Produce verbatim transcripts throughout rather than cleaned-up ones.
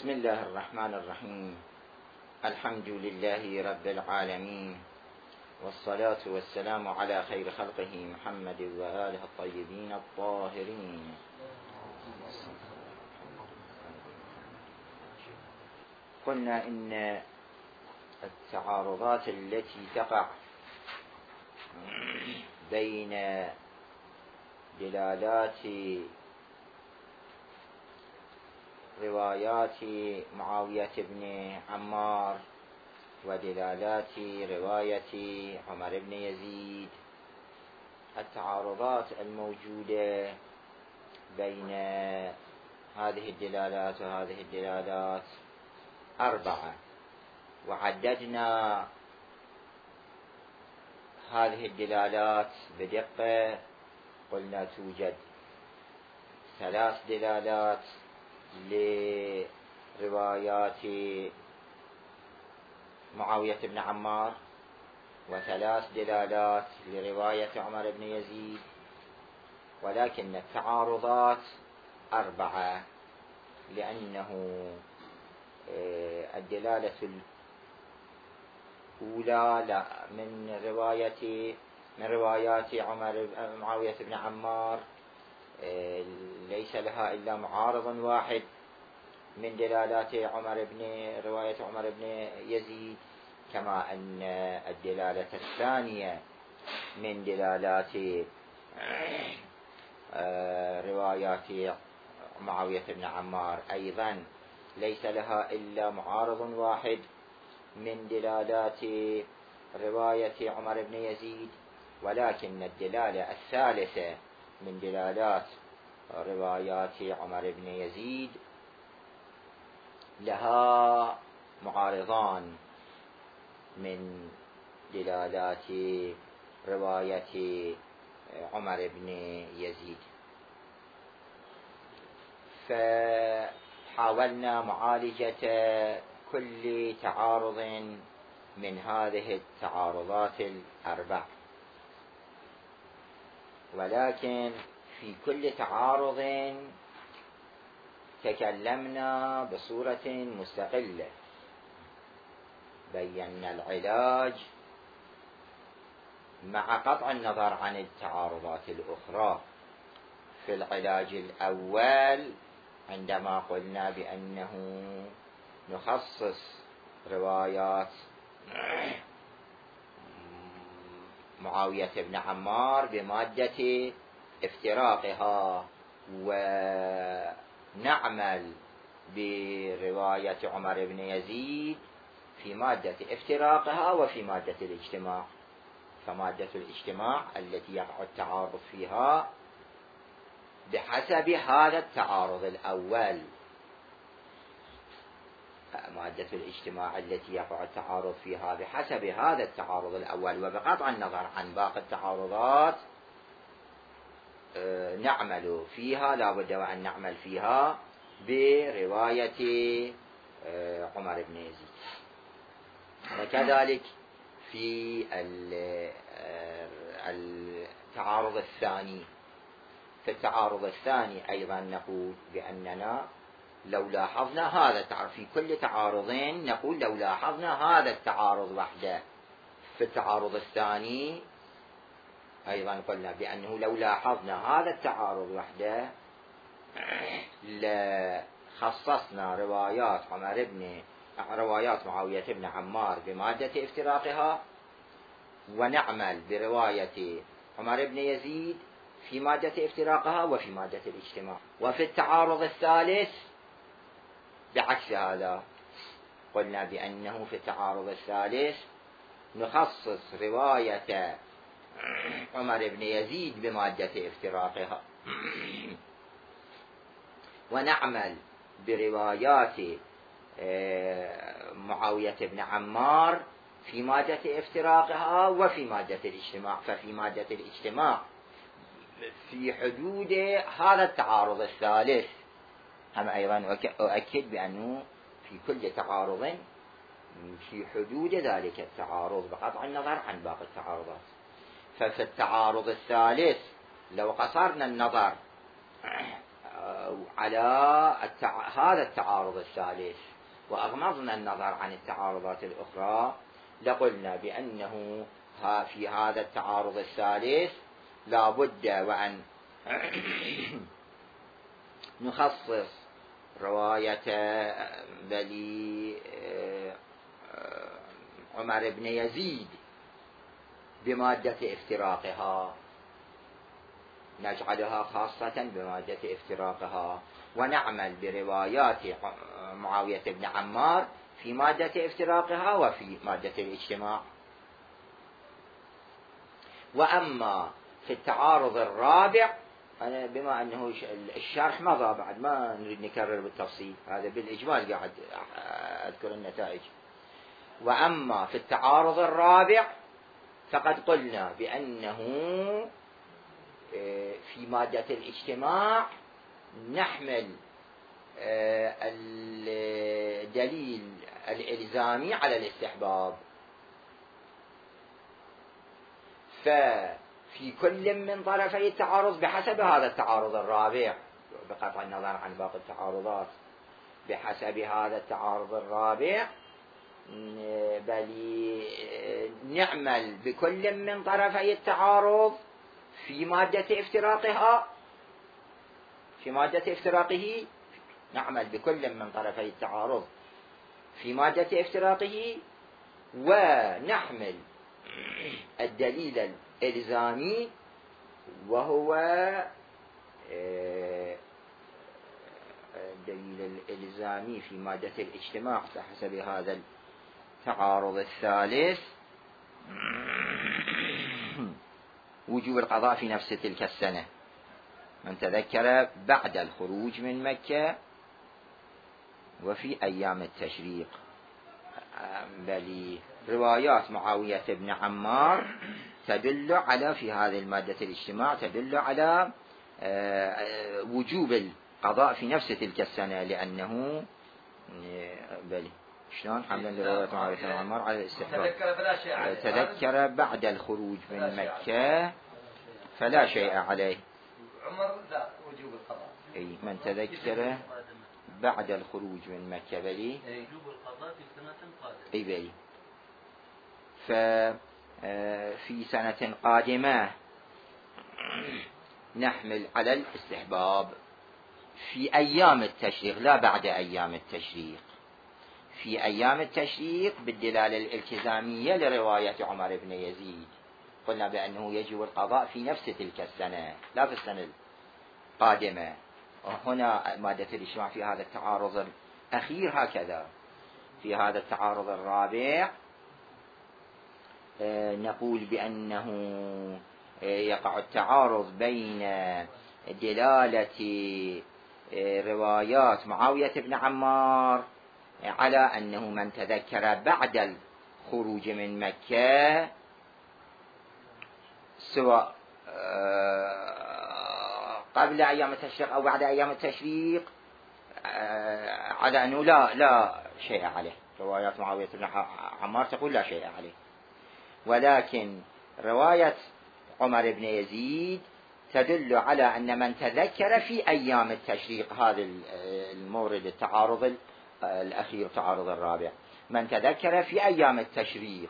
بسم الله الرحمن الرحيم. الحمد لله رب العالمين، والصلاة والسلام على خير خلقه محمد وآله الطيبين الطاهرين. قلنا إن التعارضات التي تقع بين دلالات روايات معاوية بن عمار ودلالات رواية عمر بن يزيد، التعارضات الموجودة بين هذه الدلالات وهذه الدلالات أربعة، وعددنا هذه الدلالات بدقة. قلنا توجد ثلاث دلالات لروايات معاوية بن عمار، وثلاث دلالات لرواية عمر بن يزيد، ولكن التعارضات أربعة، لأنه الدلالة الأولى لا من رواية من روايات عمر معاوية بن عمار ليس لها إلا معارض واحد من دلالات عمر بن رواية عمر بن يزيد، كما أن الدلالة الثانية من دلالات روايات معاوية بن عمار أيضا ليس لها إلا معارض واحد من دلالات رواية عمر بن يزيد، ولكن الدلالة الثالثة من دلالات روايات عمر بن يزيد لها معارضان من دلالات رواية عمر بن يزيد. فحاولنا معالجة كل تعارض من هذه التعارضات الأربع، ولكن في كل تعارض تكلمنا بصورة مستقلة، بينا العلاج مع قطع النظر عن التعارضات الأخرى. في العلاج الأول عندما قلنا بأنه نخصص روايات معاوية بن عمار بمادة افتراقها، ونعمل برواية عمر بن يزيد في مادة افتراقها وفي مادة الاجتماع. فمادة الاجتماع التي يقع التعارض فيها بحسب هذا التعارض الأول، مادة الاجتماع التي يقع التعارض فيها بحسب هذا التعارض الأول، وبقطع النظر عن باقي التعارضات نعمل فيها، لا بد وأن نعمل فيها برواية عمر بن يزيد. وكذلك في التعارض الثاني، في التعارض الثاني أيضا نقول بأننا لو لاحظنا هذا التعارض في كل تعارضين، نقول لو لاحظنا هذا التعارض وحده في التعارض الثاني أيضا قلنا بأنه لو لاحظنا هذا التعارض وحده لخصصنا روايات عمر بن روايات معاوية بن عمار بمادة افتراقها، ونعمل برواية عمر بن يزيد في مادة افتراقها وفي مادة الاجتماع. وفي التعارض الثالث بعكس هذا، قلنا بأنه في التعارض الثالث نخصص رواية عمر بن يزيد بمادة افتراقها ونعمل بروايات معاوية بن عمار في مادة افتراقها وفي مادة الاجتماع. ففي مادة الاجتماع في حدود هذا التعارض الثالث. هم أيضا أؤكد بأنه في كل تعارض في حدود ذلك التعارض بقطع النظر عن باقي التعارضات. ففي التعارض الثالث لو قصرنا النظر على التع... هذا التعارض الثالث وأغمضنا النظر عن التعارضات الأخرى لقلنا بأنه في هذا التعارض الثالث لا بد وأن نخصص رواية بني عمر بن يزيد بمادة افتراقها، نجعلها خاصة بمادة افتراقها، ونعمل بروايات معاوية بن عمار في مادة افتراقها وفي مادة الاجتماع. وأما في التعارض الرابع، أنا بما أنه الشرح مضى بعد ما نريد نكرر بالتفصيل، هذا بالإجمال قاعد أذكر النتائج. وأما في التعارض الرابع فقد قلنا بأنه في مادة الاجتماع نحمل الدليل الإلزامي على الاستحباب، ففي كل من طرفي التعارض بحسب هذا التعارض الرابع بقطع النظر عن باقي التعارضات، بحسب هذا التعارض الرابع بل نعمل بكل من طرفي التعارض في مادة افتراقها، في مادة افتراقه نعمل بكل من طرفي التعارض في مادة افتراقه، ونحمل الدليل الإلزامي وهو الدليل الإلزامي في مادة الاجتماع بحسب هذا التعارض الثالث وجوب القضاء في نفس تلك السنة من تذكر بعد الخروج من مكة وفي أيام التشريق. بل روايات معاوية بن عمار تدل على في هذه المادة الاجتماع تدل على وجوب القضاء في نفس تلك السنة، لأنه بل شلون حملا لرواية معاوية بن عمار على الاستحباب. تذكر بعد الخروج من مكة فلا شيء عليه. عمر لا وجوب القضاء. أي من تذكر بعد الخروج من مكة بلي وجوب القضاء في سنة قادمة. أي بلي ففي سنة قادمة نحمل على الاستحباب في أيام التشريق لا بعد أيام التشريق. في أيام التشريق بالدلالة الالتزامية لرواية عمر بن يزيد قلنا بأنه يجب القضاء في نفس تلك السنة لا في السنة القادمة. هنا مادة الاجتماع في هذا التعارض الأخير هكذا. في هذا التعارض الرابع نقول بأنه يقع التعارض بين دلالة روايات معاوية بن عمار على أنه من تذكر بعد الخروج من مكة سواء قبل أيام التشريق أو بعد أيام التشريق على أنه لا لا شيء عليه. روايات معاوية بن عمار تقول لا شيء عليه، ولكن رواية عمر بن يزيد تدل على أن من تذكر في أيام التشريق، هذا المورد التعارض الأخير التعارض الرابع، من تذكر في أيام التشريق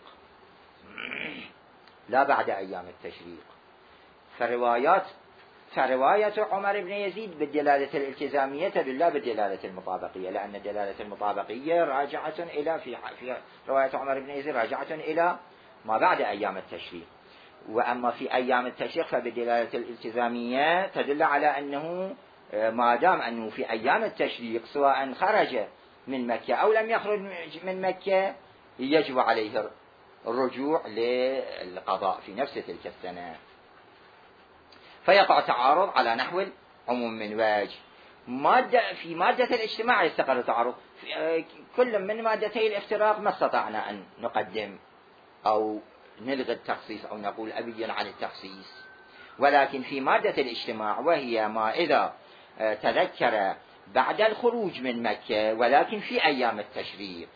لا بعد أيام التشريق. فروايات فرواية عمر بن يزيد بالدلالة الالتزامية تدل بالدلالة المطابقية، لأن الدلالة المطابقية راجعة إلى في في رواية عمر بن يزيد راجعة إلى ما بعد أيام التشريق. وأما في أيام التشريق فبالدلالة الالتزامية تدل على أنه ما دام أنه في أيام التشريق سواء خرج من مكة أو لم يخرج من مكة يجب عليه الرجوع للقضاء في نفس تلك السنة. فيقع تعارض على نحو عموم من وجه. مادة في مادة الاجتماع يستقر تعارض. كل من مادتي الافتراق ما استطعنا أن نقدم أو نلغي التخصيص أو نقول أبين عن التخصيص، ولكن في مادة الاجتماع وهي ما إذا تذكر بعد الخروج من مكة ولكن في أيام التشريق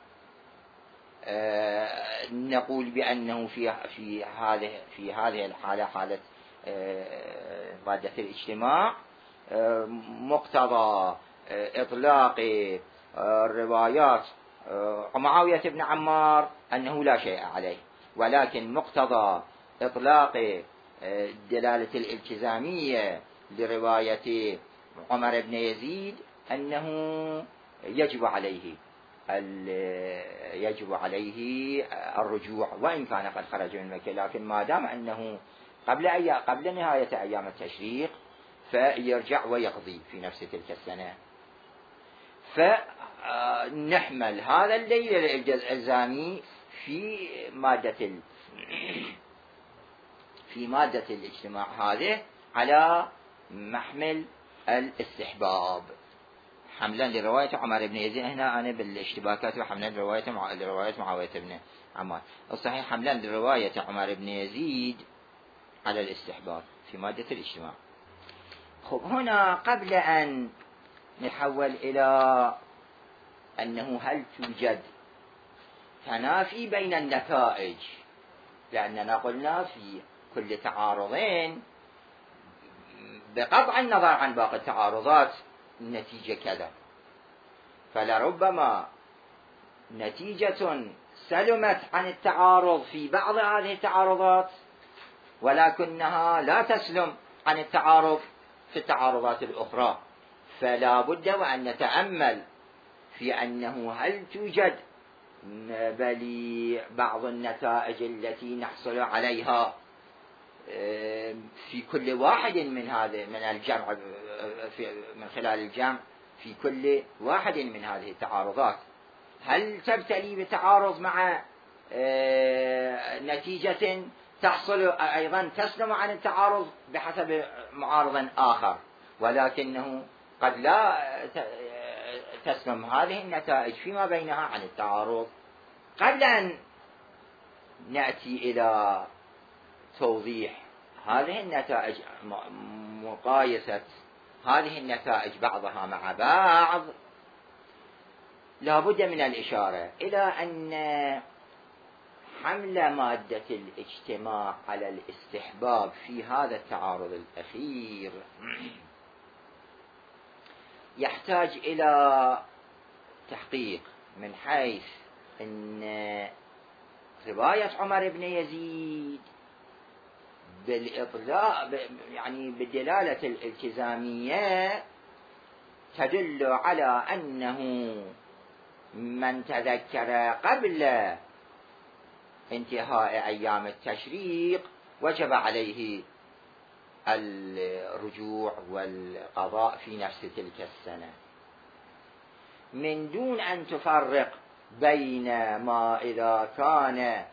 نقول بأنه في في هذه في هذه الحالة حالة مادة الاجتماع مقتضى إطلاق الروايات معاوية بن عمار أنه لا شيء عليه، ولكن مقتضى إطلاق الدلالة الالتزامية لرواية عمر بن يزيد أنه يجب عليه يجب عليه الرجوع وإن كان قد خرج من مكة، لكن ما دام أنه قبل أي قبل نهاية أيام التشريق فيرجع ويقضي في نفس تلك السنة. فنحمل هذا الليل الالتزامي في مادة في مادة الاجتماع هذه على محمل الاستحباب، حملا لرواية عمر بن يزيد. هنا أنا بالاشتباكات وحملا لرواية مع... لرواية معاوية بن عمار. الصحيح حملا لرواية عمر بن يزيد على الاستحباب في مادة الاجتماع. خب هنا قبل أن نحول إلى أنه هل توجد تنافي بين النتائج، لأننا قلنا في كل تعارضين بقطع النظر عن باقي التعارضات النتيجة كذا، فلربما نتيجة سلمت عن التعارض في بعض هذه التعارضات ولكنها لا تسلم عن التعارض في التعارضات الأخرى، فلا بد وأن نتأمل في أنه هل توجد بل بعض النتائج التي نحصل عليها في كل واحد من هذه من الجمع من خلال الجمع في كل واحد من هذه التعارضات، هل تبتلي بتعارض مع نتيجة تحصل أيضا تسلم عن التعارض بحسب معارض آخر، ولكنه قد لا تسلم هذه النتائج فيما بينها عن التعارض. قبل أن نأتي إلى توضيح هذه النتائج، مقايسة هذه النتائج بعضها مع بعض، لا بد من الإشارة إلى أن حمل مادة الاجتماع على الاستحباب في هذا التعارض الأخير يحتاج إلى تحقيق، من حيث أن رواية عمر بن يزيد بالإطلاق يعني بالدلالة الالتزامية تدل على أنه من تذكر قبل انتهاء أيام التشريق وجب عليه الرجوع والقضاء في نفس تلك السنة، من دون أن تفرق بين ما إذا كان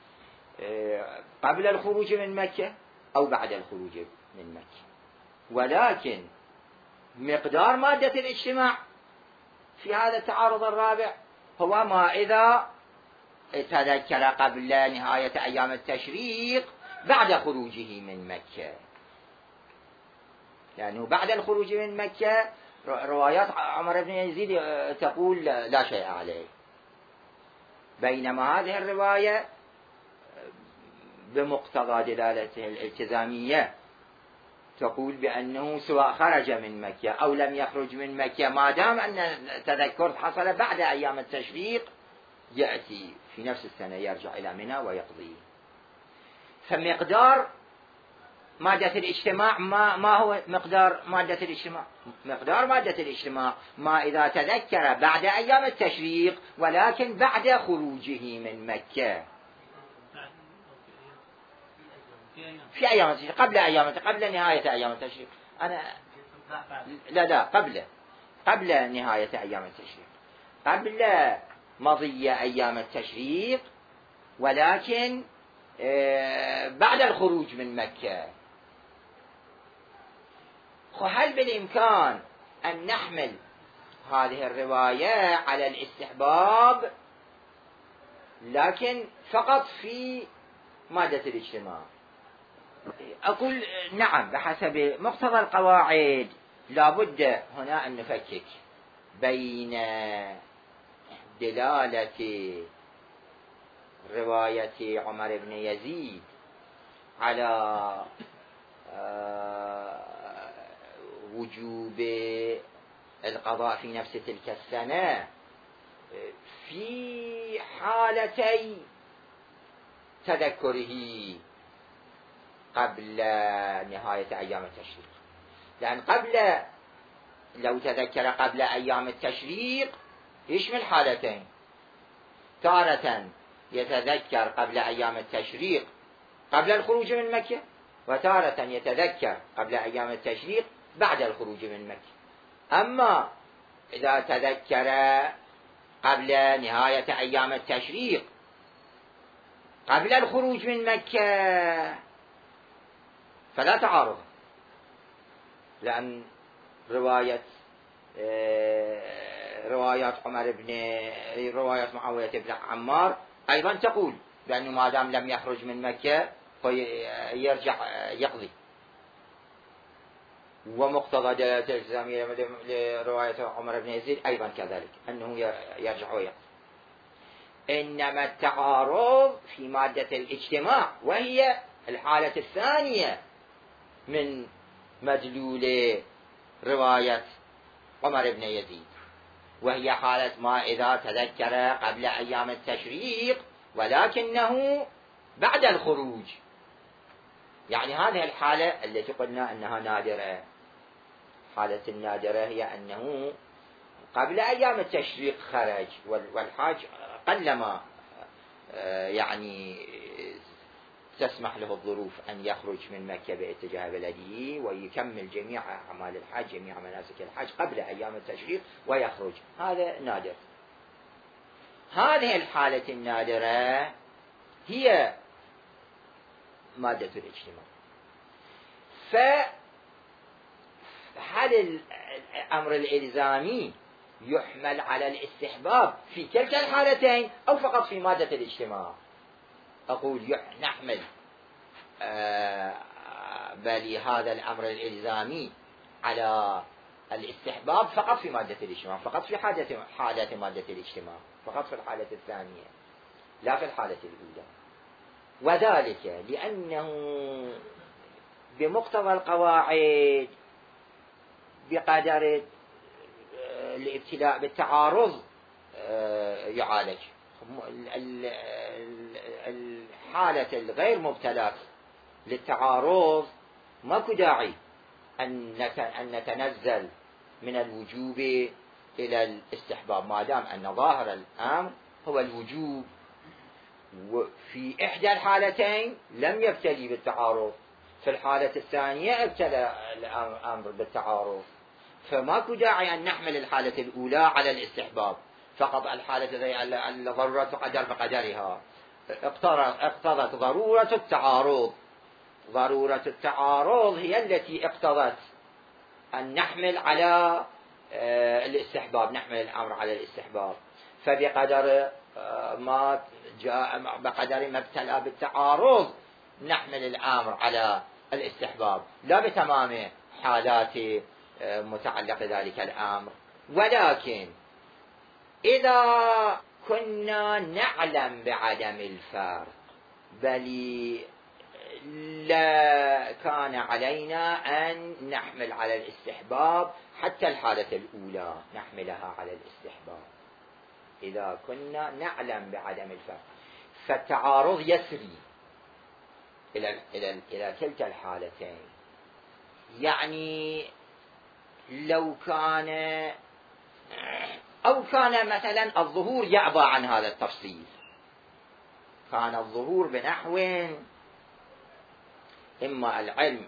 قبل الخروج من مكة أو بعد الخروج من مكة. ولكن مقدار مادة الاجتماع في هذا التعارض الرابع هو ما إذا تذكر قبل نهاية أيام التشريق بعد خروجه من مكة، لأنه بعد الخروج من مكة روايات عمر بن يزيد تقول لا شيء عليه، بينما هذه الرواية بمقتضى دلالته الالتزامية تقول بأنه سواء خرج من مكة أو لم يخرج من مكة ما دام أن التذكر حصل بعد أيام التشريق يأتي في نفس السنة يرجع إلى منى ويقضي. فمقدار مادة الاجتماع ما, ما هو مقدار مادة الاجتماع؟ مقدار مادة الاجتماع ما إذا تذكر بعد أيام التشريق ولكن بعد خروجه من مكة في أيام التشريق، قبل أيام قبل نهاية أيام التشريق. أنا لا لا قبل قبل نهاية أيام التشريق، قبل مضي أيام التشريق ولكن بعد الخروج من مكة. هل بالإمكان أن نحمل هذه الرواية على الاستحباب لكن فقط في مادة الاجتماع؟ أقول نعم، بحسب مقتضى القواعد لابد هنا أن نفكك بين دلالة رواية عمر بن يزيد على وجوب القضاء في نفس تلك السنة في حالتي تذكره قبل نهاية أيام التشريق، لأن قبل لو تذكر قبل أيام التشريق يشمل حالتين، تارة يتذكر قبل أيام التشريق قبل الخروج من مكة، وتارة يتذكر قبل أيام التشريق بعد الخروج من مكة. أما إذا تذكر قبل نهاية أيام التشريق قبل الخروج من مكة فلا تعارض، لأن رواية روايات عمر بن رواية معاوية بن عمار أيضا تقول بأنه ما دام لم يخرج من مكة فيرجع يقضي، ومقتضى دلالة الإلزامية لرواية عمر بن يزيد أيضا كذلك أنه يرجع ويقضي. إنما التعارض في مادة الاجتماع، وهي الحالة الثانية من مدلول رواية عمر بن يزيد، وهي حالة ما إذا تذكر قبل أيام التشريق ولكنه بعد الخروج. يعني هذه الحالة التي قلنا أنها نادرة، حالة النادرة هي أنه قبل أيام التشريق خرج، والحاج قلما يعني تسمح له الظروف أن يخرج من مكة باتجاه بلده ويكمل جميع أعمال الحج جميع مناسك الحج قبل أيام التشريق ويخرج، هذا نادر. هذه الحالة النادرة هي مادة الاجتماع. فهل الأمر الإلزامي يحمل على الاستحباب في كلتا الحالتين أو فقط في مادة الاجتماع؟ أقول نحمل آه بل هذا الأمر الإلزامي على الاستحباب فقط في مادة الاجتماع، فقط في حالة حالة مادة الاجتماع، فقط في الحالة الثانية لا في الحالة الأولى. وذلك لأنه بمقتضى القواعد بقدر الابتلاء بالتعارض يعالج. الحالة الغير مبتلاة للتعارض ماكو داعي أن نتنزل من الوجوب إلى الاستحباب ما دام أن ظاهر الأمر هو الوجوب، وفي إحدى الحالتين لم يبتلي بالتعارض، في الحالة الثانية ابتلى الأمر بالتعارض، فماكو داعي أن نحمل الحالة الأولى على الاستحباب فقط. الحالة الضرورة قدر بقدرها اقتضت ضرورة التعارض، ضرورة التعارض هي التي اقتضت أن نحمل على الاستحباب، نحمل الأمر على الاستحباب. فبقدر ما جاء بقدر ما ابتلى بالتعارض نحمل الأمر على الاستحباب، لا بتمام حالات متعلق ذلك الأمر. ولكن إذا كنا نعلم بعدم الفرق بل لا كان علينا أن نحمل على الاستحباب حتى الحالة الأولى نحملها على الاستحباب، إذا كنا نعلم بعدم الفرق، فالتعارض يسري إلى إلى إلى كلتا الحالتين. يعني لو كان أو كان مثلا الظهور يعبى عن هذا التفصيل، كان الظهور بنحو إما العلم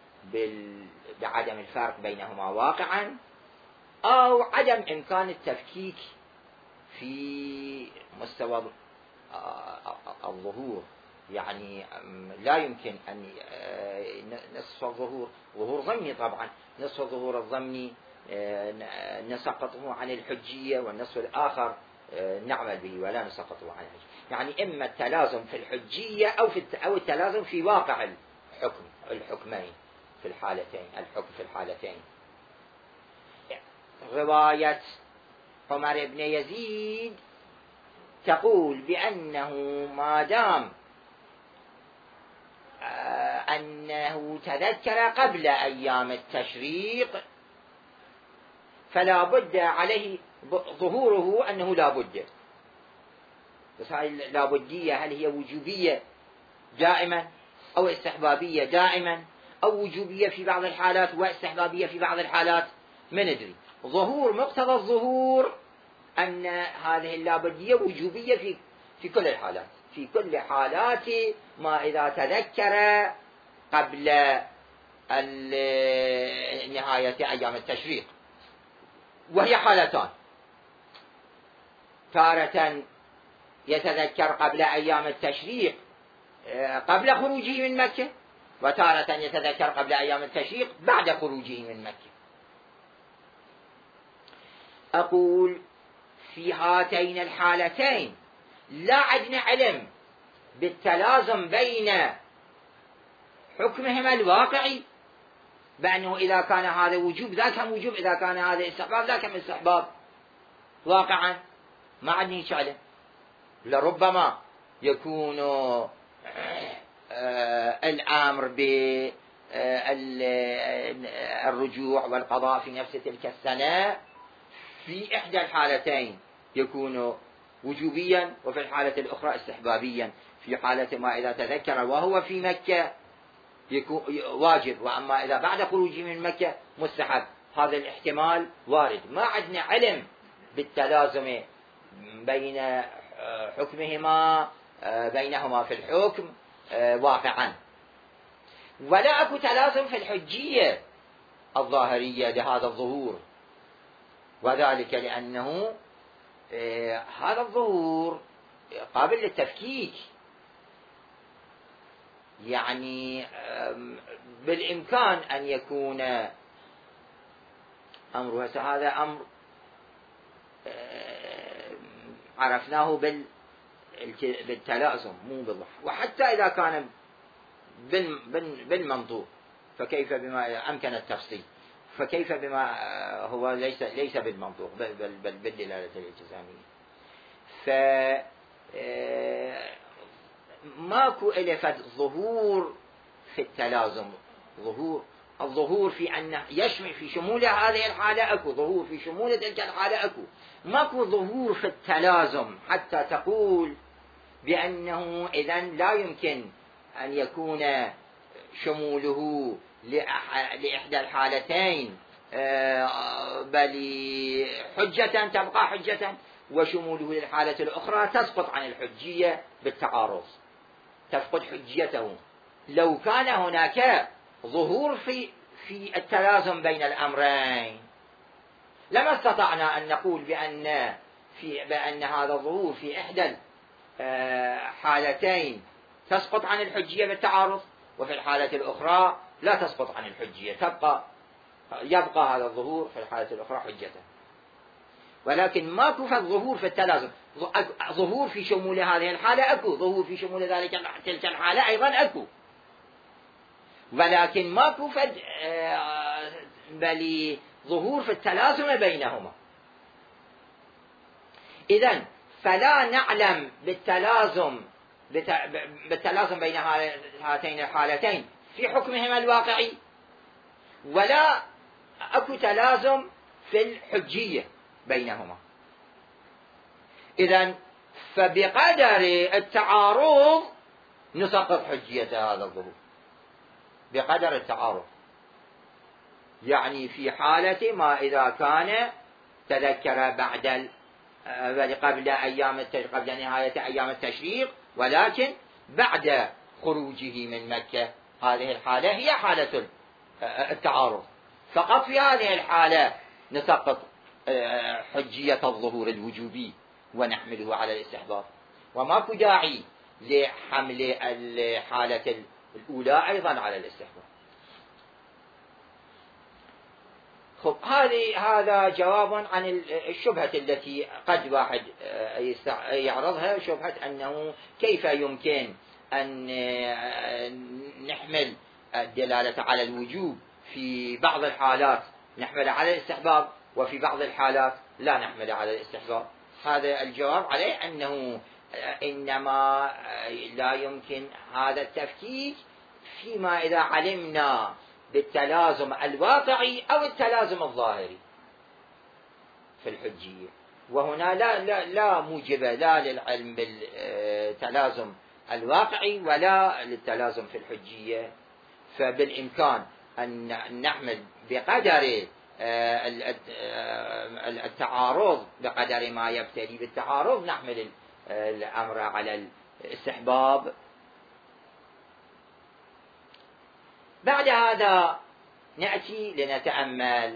بعدم الفرق بينهما واقعا أو عدم إمكان التفكيك في مستوى الظهور، يعني لا يمكن أن نصف الظهور ظهور ضمني، طبعا نصف الظهور الضمني نسقطه عن الحجية والنصف الآخر نعمل به ولا نسقطه عن الحجية، يعني إما التلازم في الحجية أو في أو التلازم في واقع الحكم، الحكمين في الحالتين، الحكم في الحالتين. رواية عمر بن يزيد تقول بأنه ما دام أنه تذكر قبل أيام التشريق فلا بد عليه ظهوره أنه لا بد. بس هاي اللابدية هل هي وجوبية دائما أو استحبابية دائما أو وجوبية في بعض الحالات واستحبابية في بعض الحالات؟ ما ندري. ظهور مقتضى الظهور أن هذه اللابدية وجوبية في في كل الحالات، في كل حالات ما إذا تذكر قبل نهاية أيام التشريق، وهي حالتان: تارة يتذكر قبل أيام التشريق قبل خروجه من مكة، وتارة يتذكر قبل أيام التشريق بعد خروجه من مكة. أقول في هاتين الحالتين لا عندنا علم بالتلازم بين حكمهما الواقعي، بأنه إذا كان هذا وجوب ذاك هم وجوب، إذا كان هذا استحباب ذاك هم استحباب. واقعا ما عندنا هيك علم. لربما يكون الأمر بالرجوع والقضاء في نفس تلك السنة في إحدى الحالتين يكون وجوبيا، وفي الحالة الأخرى استحبابيا. في حالة ما إذا تذكر وهو في مكة يكون واجب، وأما إذا بعد خروجه من مكة مستحب. هذا الاحتمال وارد. ما عندنا علم بالتلازم بين حكمهما بينهما في الحكم واقعا. ولا أكو تلازم في الحجية الظاهرية لهذا الظهور، وذلك لأنه هذا الظهور قابل للتفكيك. يعني بالإمكان أن يكون أمر، هذا أمر عرفناه بالتلازم مو بالظهور، وحتى إذا كان بالمنطوق فكيف بما أمكن التفصيل، فكيف بما هو ليس ليس بالمنطوق بل بل بل بالدلالة الالتزامية. ف ماكو إلفت ظهور في التلازم. ظهور الظهور في أن يشمل في شمول هذه الحالة أكو، ظهور في شمول تلك الحالة أكو. ماكو ظهور في التلازم حتى تقول بأنه إذن لا يمكن أن يكون شموله لإحدى الحالتين بل حجة تبقى حجة، وشموله للحالة الأخرى تسقط عن الحجية بالتعارض، تفقد حجيته. لو كان هناك ظهور في في التلازم بين الأمرين لما استطعنا أن نقول بأن في بأن هذا الظهور في إحدى الحالتين تسقط عن الحجية بالتعارض، وفي الحالة الأخرى لا تسقط عن الحجية، تبقى يبقى هذا الظهور في الحالة الأخرى حجة. ولكن ماكو ظهور في التلازم. ظهور في شمول هذه الحالة أكو، ظهور في شمول ذلك تلك الحالة أيضا أكو، ولكن ماكو فد بل ظهور في التلازم بينهما. إذن فلا نعلم بالتلازم بالتلازم بين هاتين الحالتين في حكمهما الواقعي، ولا أكو تلازم في الحجية بينهما. إذن فبقدر التعارض نسقط حجية هذا الظهور، بقدر التعارض. يعني في حالة ما إذا كان تذكر بعد قبل أيام قبل نهاية أيام التشريق ولكن بعد خروجه من مكة، هذه الحالة هي حالة التعارض. فقط في هذه الحالة نسقط حجية الظهور الوجوبي ونحمله على الاستحباب، وماكو داعي لحمل الحالة الأولى أيضا على الاستحباب. خب هذه هذا جواب عن الشبهة التي قد واحد يعرضها، شبهة أنه كيف يمكن أن نحمل الدلالة على الوجوب في بعض الحالات نحمل على الاستحباب، وفي بعض الحالات لا نحمل على الاستحباب. هذا الجواب عليه أنه إنما لا يمكن هذا التفكيك فيما إذا علمنا بالتلازم الواقعي أو التلازم الظاهري. في الحجية، وهنا لا لا لا موجب لا للعلم بالتلازم الواقعي ولا للتلازم في الحجية. فبالإمكان أن نحمل بقدر التعارض، بقدر ما يبتلي بالتعارض نحمل الأمر على الاستحباب. بعد هذا نأتي لنتأمل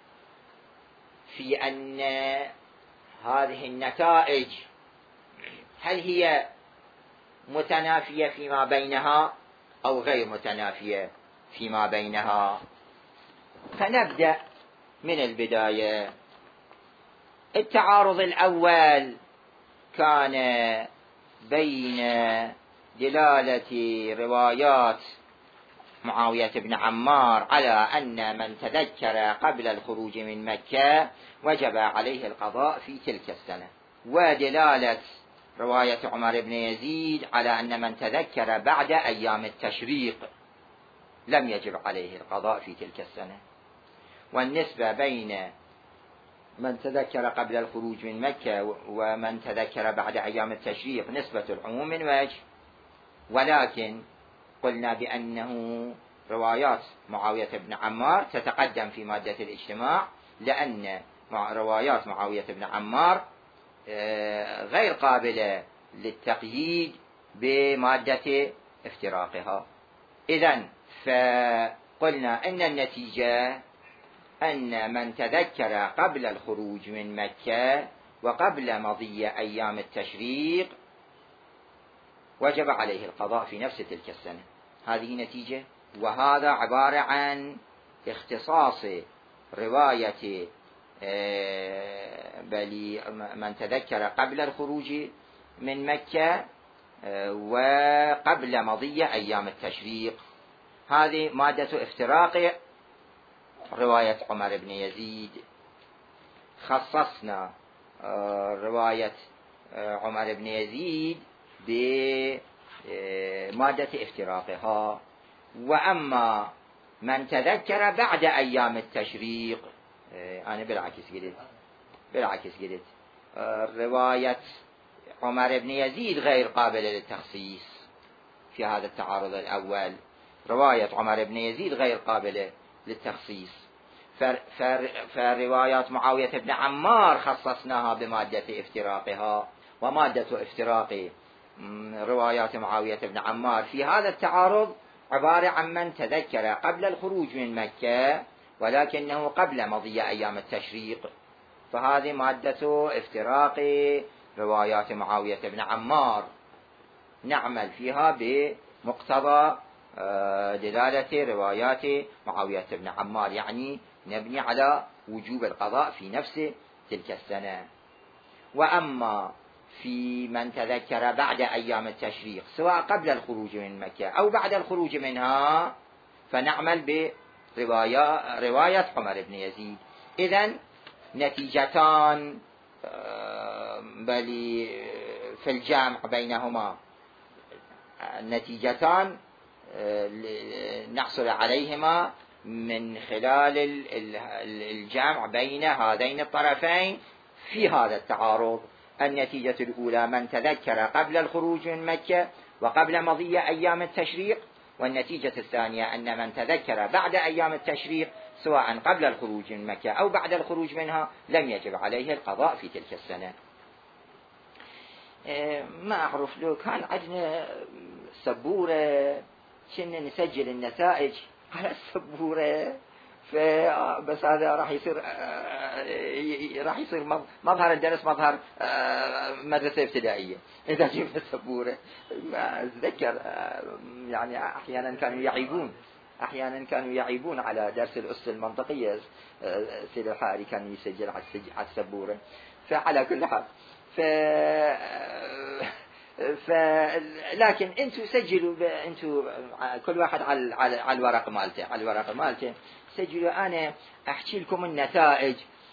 في أن هذه النتائج هل هي متنافية فيما بينها أو غير متنافية فيما بينها. فنبدأ من البداية. التعارض الأول كان بين دلالة روايات معاوية بن عمار على أن من تذكر قبل الخروج من مكة وجب عليه القضاء في تلك السنة، ودلالة رواية عمر بن يزيد على أن من تذكر بعد أيام التشريق لم يجب عليه القضاء في تلك السنة. والنسبة بين من تذكر قبل الخروج من مكة ومن تذكر بعد أيام التشريق نسبة العموم من وجه، ولكن قلنا بأنه روايات معاوية بن عمار تتقدم في مادة الاجتماع، لأن روايات معاوية بن عمار غير قابلة للتقييد بمادة افتراقها. إذن فقلنا أن النتيجة أن من تذكر قبل الخروج من مكة وقبل مضي أيام التشريق وجب عليه القضاء في نفس تلك السنة. هذه نتيجة، وهذا عبارة عن اختصاص رواية بل من تذكر قبل الخروج من مكة وقبل مضي أيام التشريق. هذه مادة افتراق رواية عمر بن يزيد. خصصنا رواية عمر بن يزيد بمادة افتراقها. وأما من تذكر بعد أيام التشريق، أنا بالعكس قلت بالعكس قلت رواية عمر بن يزيد غير قابلة للتخصيص في هذا التعارض الأول. رواية عمر بن يزيد غير قابلة للتخصيص، فروايات معاوية بن عمار خصصناها بمادة افتراقها. ومادة افتراق روايات معاوية بن عمار في هذا التعارض عبارة عن من تذكر قبل الخروج من مكة ولكنه قبل مضي أيام التشريق، فهذه مادة افتراق روايات معاوية بن عمار نعمل فيها بمقتضى دلالة روايات معاوية بن عمار، يعني نبني على وجوب القضاء في نفس تلك السنة. وأما في من تذكر بعد أيام التشريق سواء قبل الخروج من مكة أو بعد الخروج منها فنعمل برواية رواية عمر بن يزيد. إذن نتيجتان بل في الجمع بينهما نتيجتان نحصل عليهما من خلال الجمع بين هذين الطرفين في هذا التعارض. النتيجة الأولى من تذكر قبل الخروج من مكة وقبل مضي أيام التشريق، والنتيجة الثانية أن من تذكر بعد أيام التشريق سواء قبل الخروج من مكة أو بعد الخروج منها لم يجب عليه القضاء في تلك السنة. ما أعرف لو كان عندنا سبورة كنا نسجل النتائج على السبورة، فبس هذا راح يصير راح يصير مظهر الدرس مظهر مدرسة ابتدائية إذا جبنا السبورة. أتذكر يعني أحيانا كانوا يعيبون أحيانا كانوا يعيبون على درس الأس المنطقية، سيد الحاري كان يسجل على السبورة. فعلى كل حال ف ف لكن انتم سجلوا انتم كل واحد على على الورق مالته على الورق مالته سجلوا. انا احكي لكم النتائج.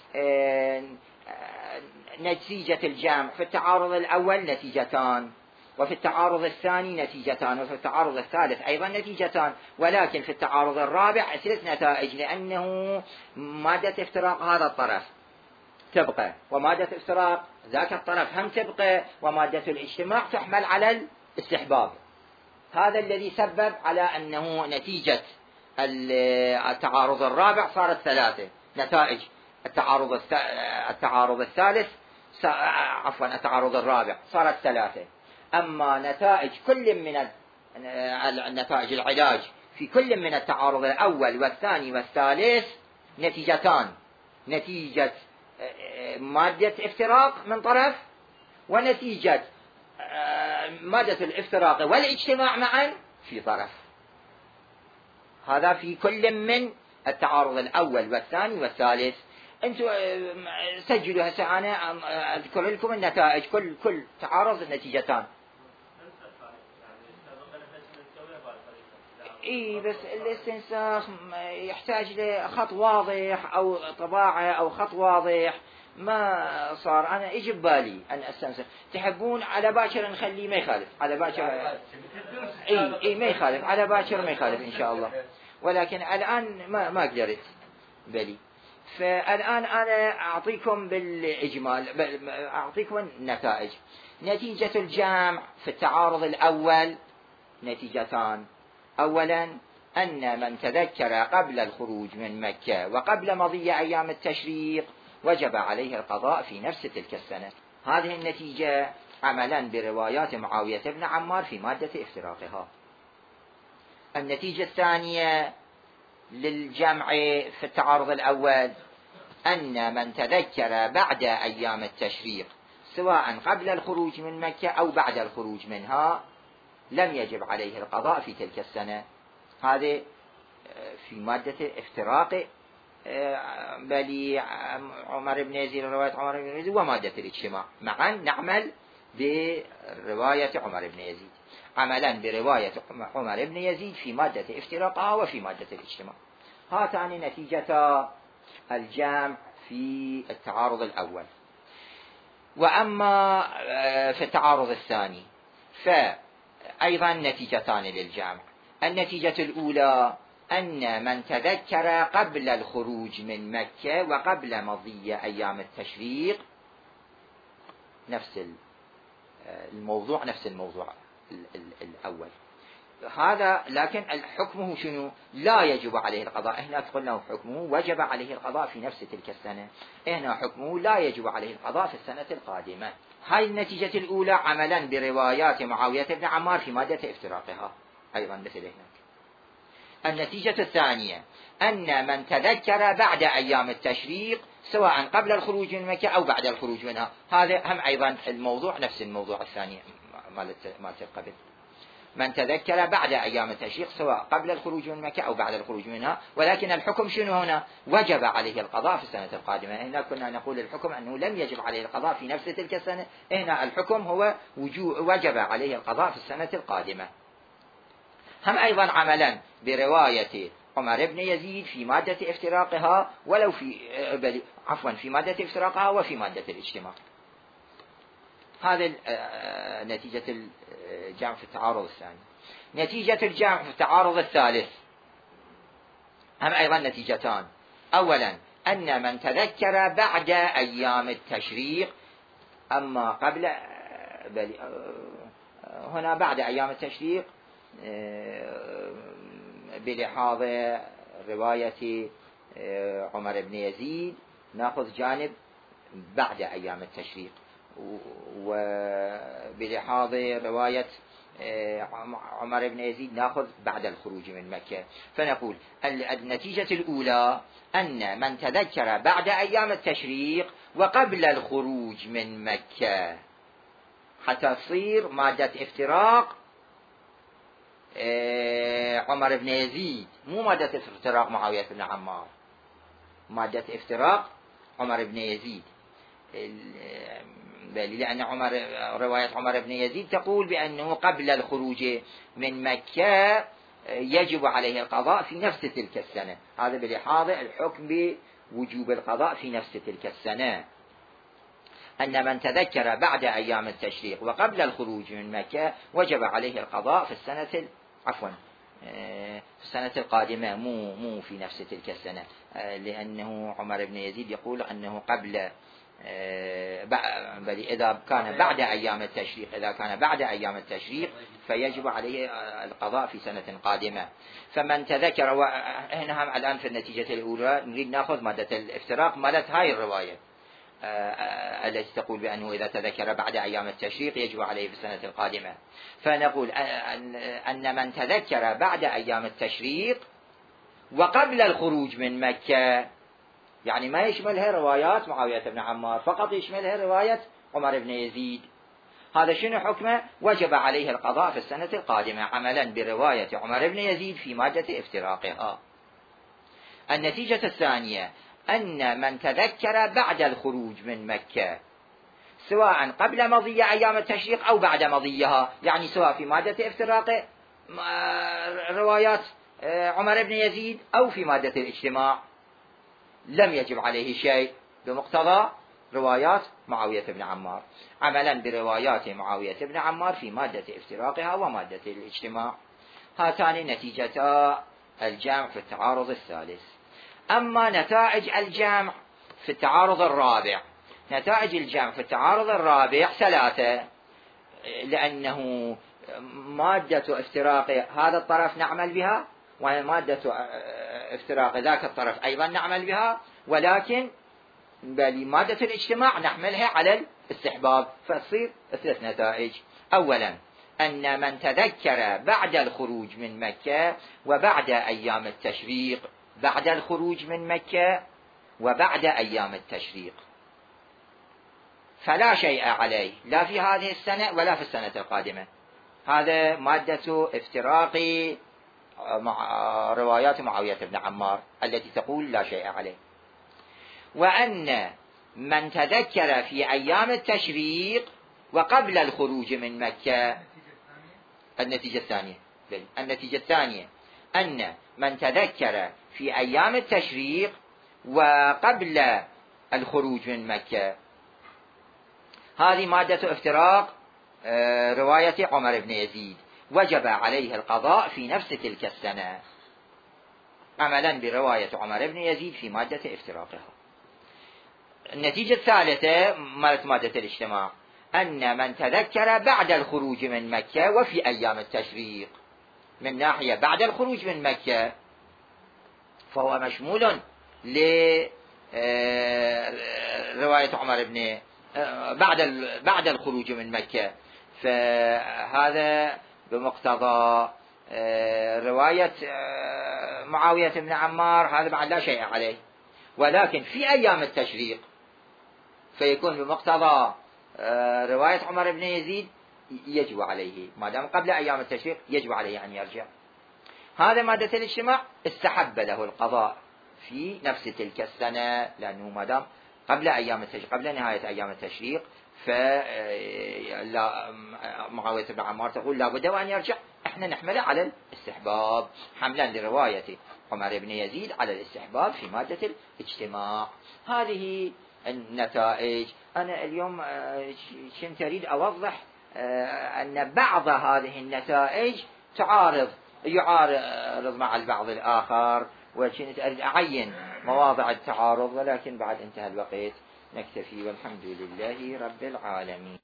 نتيجة الجمع في التعارض الاول نتيجتان، وفي التعارض الثاني نتيجتان، وفي التعارض الثالث ايضا نتيجتان، ولكن في التعارض الرابع ثلاث نتائج لانه مادة افتراق هذا الطرف تبقى، ومادة الافتراق ذاك الطرف هم تبقى، ومادة الاجتماع تحمل على الاستحباب. هذا الذي سبب على أنه نتيجة التعارض الرابع صارت ثلاثة، نتائج التعارض التعارض الثالث عفوا التعارض الرابع صارت ثلاثة. أما نتائج كل من النتائج العلاج في كل من التعارض الأول والثاني والثالث نتيجتان، نتيجة مادة افتراق من طرف، ونتيجة مادة الافتراق والاجتماع معا في طرف. هذا في كل من التعارض الأول والثاني والثالث. أنتم سجلوا هسه، أنا أذكر لكم النتائج، كل كل تعارض النتيجتان. اي بس الاستنساخ يحتاج لخط واضح او طباعة او خط واضح، ما صار. انا اجي ببالي ان استنسخ، تحبون على باكر نخليه ما يخالف، على باكر اي اي ما يخالف، على باكر ما يخالف ان شاء الله، ولكن الان ما ما قدرت بلي. فالان انا اعطيكم بالاجمال، اعطيكم النتائج. نتيجة الجمع في التعارض الاول نتيجتان. أولا أن من تذكر قبل الخروج من مكة وقبل مضي أيام التشريق وجب عليه القضاء في نفس تلك السنة. هذه النتيجة عملا بروايات معاوية بن عمار في مادة افتراقها. النتيجة الثانية للجمع في التعارض الأول أن من تذكر بعد أيام التشريق سواء قبل الخروج من مكة أو بعد الخروج منها لم يجب عليه القضاء في تلك السنة. هذه في مادة افتراق بلي عمر بن يزيد، رواية عمر بن يزيد، ومادة الاجتماع معا نعمل برواية عمر بن يزيد، عملا برواية عمر بن يزيد في مادة افتراقها وفي مادة الاجتماع. هاتان نتيجة الجمع في التعارض الأول. وأما في التعارض الثاني فأيضا نتيجتان للجمع. النتيجة الأولى أن من تذكر قبل الخروج من مكة وقبل مضي أيام التشريق، نفس الموضوع نفس الموضوع الأول هذا، لكن حكمه شنو؟ لا يجب عليه القضاء. هنا قلنا حكمه وجب عليه القضاء في نفس تلك السنة، هنا حكمه لا يجب عليه القضاء في السنة القادمة. هاي النتيجة الأولى عملا بروايات معاوية بن عمار في مادة افتراقها أيضا مثل هناك. النتيجة الثانية أن من تذكر بعد أيام التشريق سواء قبل الخروج من مكة أو بعد الخروج منها، هذا هم أيضا الموضوع نفس الموضوع الثاني مالت قبل. من تذكر بعد أيام التشريق سواء قبل الخروج من مكة أو بعد الخروج منها، ولكن الحكم شنو هنا؟ وجب عليه القضاء في السنة القادمة. هنا كنا نقول الحكم أنه لم يجب عليه القضاء في نفس تلك السنة، هنا الحكم هو وجب عليه القضاء في السنة القادمة. هم أيضا عملا برواية عمر بن يزيد في مادة افتراقها، ولو في عفوا في مادة افتراقها وفي مادة الاجتماع. هذه نتيجة الجمع في التعارض الثاني. نتيجة الجمع في التعارض الثالث هم أيضا نتيجتان. أولا أن من تذكر بعد أيام التشريق، أما قبل بل هنا بعد أيام التشريق بلحاظ رواية عمر بن يزيد نأخذ جانب بعد أيام التشريق، وبلحاظ رواية عمر بن يزيد نأخذ بعد الخروج من مكة. فنقول النتيجة الأولى أن من تذكر بعد أيام التشريق وقبل الخروج من مكة حتى تصير مادة افتراق عمر بن يزيد، مو مادة افتراق معاوية بن عمار، مادة افتراق عمر بن يزيد. لأن عمر رواية عمر بن يزيد تقول بأنه قبل الخروج من مكة يجب عليه القضاء في نفس تلك السنة. هذا بلحاظ الحكم بوجوب القضاء في نفس تلك السنة. أن من تذكر بعد أيام التشريق وقبل الخروج من مكة وجب عليه القضاء في السنة عفوا في السنة القادمة، مو مو في نفس تلك السنة، لأنه عمر بن يزيد يقول أنه قبل بل إذا كان بعد أيام التشريق إذا كان بعد أيام التشريق فيجب عليه القضاء في سنة قادمة. فمن تذكر، وهنا هم الآن في النتيجة الأولى نريد نأخذ مادة الافتراق مالت هاي الرواية التي تقول بأنه إذا تذكر بعد أيام التشريق يجب عليه في السنة القادمة. فنقول أن من تذكر بعد أيام التشريق وقبل الخروج من مكة، يعني ما يشملها روايات معاوية بن عمار، فقط يشملها رواية عمر بن يزيد، هذا شنو حكمه؟ وجب عليه القضاء في السنة القادمة عملا برواية عمر بن يزيد في مادة افتراقها. النتيجة الثانية أن من تذكر بعد الخروج من مكة سواء قبل مضي أيام التشريق أو بعد مضيها، يعني سواء في مادة افتراق روايات عمر بن يزيد أو في مادة الاجتماع، لم يجب عليه شيء بمقتضى روايات معاوية بن عمار عملا بروايات معاوية بن عمار في مادة افتراقها ومادة الاجتماع. هاتان نتيجتا الجمع في التعارض الثالث. أما نتائج الجمع في التعارض الرابع، نتائج الجمع في التعارض الرابع ثلاثة، لأنه مادة افتراق هذا الطرف نعمل بها، ومادة افتراق ذاك الطرف أيضا نعمل بها، ولكن بمادة الاجتماع نحملها على الاستحباب، فتصير ثلاث نتائج. أولا أن من تذكر بعد الخروج من مكة وبعد أيام التشريق، بعد الخروج من مكة وبعد أيام التشريق، فلا شيء عليه لا في هذه السنة ولا في السنة القادمة. هذا مادة افتراق مع روايات معاوية بن عمار التي تقول لا شيء عليه. وأن من تذكر في أيام التشريق وقبل الخروج من مكة، النتيجة الثانية النتيجة الثانية أن من تذكر في أيام التشريق وقبل الخروج من مكة، هذه مادة افتراق رواية عمر بن يزيد، وجب عليه القضاء في نفس تلك السنة عملا برواية عمر بن يزيد في مادة افتراقها. النتيجة الثالثة مادة الاجتماع، أن من تذكر بعد الخروج من مكة وفي أيام التشريق، من ناحية بعد الخروج من مكة فهو مشمول لرواية عمر بن بعد بعد الخروج من مكة، فهذا بمقتضى رواية معاوية بن عمار هذا بعد لا شيء عليه. ولكن في أيام التشريق فيكون بمقتضى رواية عمر بن يزيد يجب عليه، ما دام قبل أيام التشريق يجب عليه أن يرجع. هذا مادة الاجتماع استحب له القضاء في نفس تلك السنة، لأنه ما دام قبل أيام التشريق قبل نهاية أيام التشريق، فلا معاوية بن عمار تقول لا بد وأن يرجع، احنا نحمله على الاستحباب حملا لرواية عمر بن يزيد على الاستحباب في مادة الاجتماع. هذه النتائج. أنا اليوم كنت أريد أوضح أن بعض هذه النتائج تعارض يعارض مع البعض الآخر، وكنت أريد أعين مواضع التعارض، ولكن بعد انتهى الوقت نكتفي، والحمد لله رب العالمين.